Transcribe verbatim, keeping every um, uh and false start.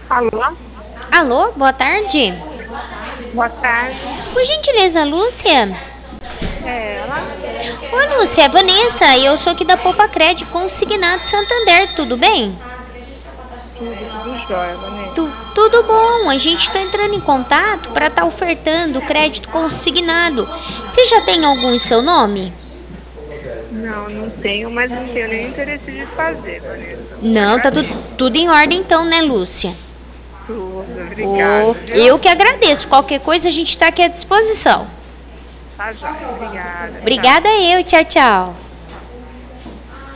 Alô? Alô, boa tarde. Boa tarde. Por gentileza, Lúcia? É ela? Oi, Lúcia, é Vanessa. Eu sou aqui da Poupa Cred Consignado Santander, tudo bem? Tudo, tudo jóia, Vanessa. Tu- tudo bom. A gente está entrando em contato para estar ofertando crédito consignado. Você já tem algum em seu nome? Não, não tenho, mas não tenho nenhum interesse de fazer, Vanessa. Não, tá tu- Agradeço. tudo em ordem então, né, Lúcia? Tudo, Ô, obrigada, viu? eu que agradeço. Qualquer coisa a gente está aqui à disposição. Tá jóia. Obrigada, tchau. Obrigada eu. Tchau, tchau.